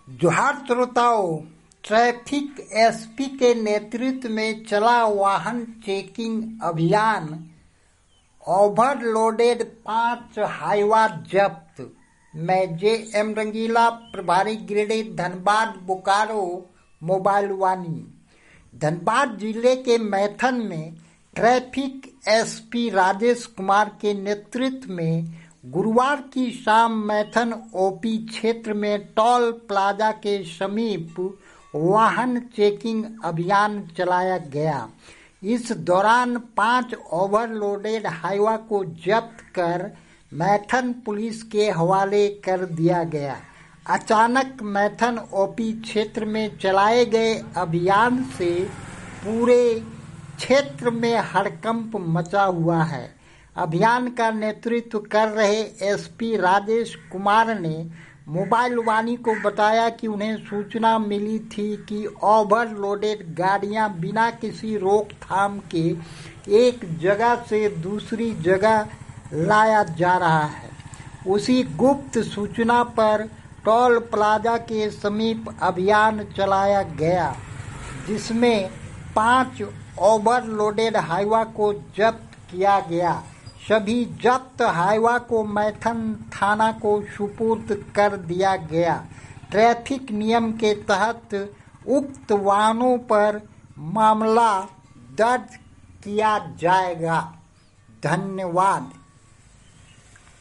जोहार श्रोताओं, traffic SP के नेतृत्व में चला वाहन चेकिंग अभियान। ओवरलोडेड 5 हाईवा जब्त। मैं जे.एम. रंगीला, प्रभारी ग्रेडेड धनबाद बोकारो मोबाइल वानी। धनबाद जिले के मैथन में ट्रैफिक एसपी राजेश कुमार के नेतृत्व में गुरुवार की शाम मैथन ओपी क्षेत्र में टोल प्लाजा के समीप वाहन चेकिंग अभियान चलाया गया। इस दौरान 5 ओवरलोडेड हाईवा को जब्त कर मैथन पुलिस के हवाले कर दिया गया। अचानक मैथन ओपी क्षेत्र में चलाए गए अभियान से पूरे क्षेत्र में हड़कंप मचा हुआ है। अभियान का नेतृत्व कर रहे एसपी राजेश कुमार ने मोबाइल वानी को बताया कि उन्हें सूचना मिली थी कि ओवरलोडेड गाड़ियां बिना किसी रोकथाम के एक जगह से दूसरी जगह लाया जा रहा है। उसी गुप्त सूचना पर टोल प्लाजा के समीप अभियान चलाया गया, जिसमें 5 ओवरलोडेड हाईवा को जब्त किया गया। सभी जब्त हाईवा को मैथन थाना को सुपुर्द कर दिया गया। ट्रैफिक नियम के तहत उक्त वाहनों पर मामला दर्ज किया जाएगा। धन्यवाद।